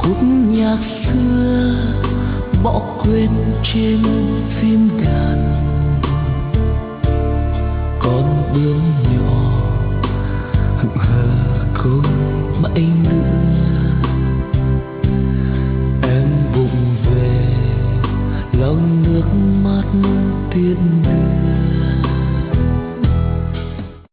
khúc nhạc xưa bỏ quên trên phim đàn. Con bướm nhỏ hững hờ không mãi nữa.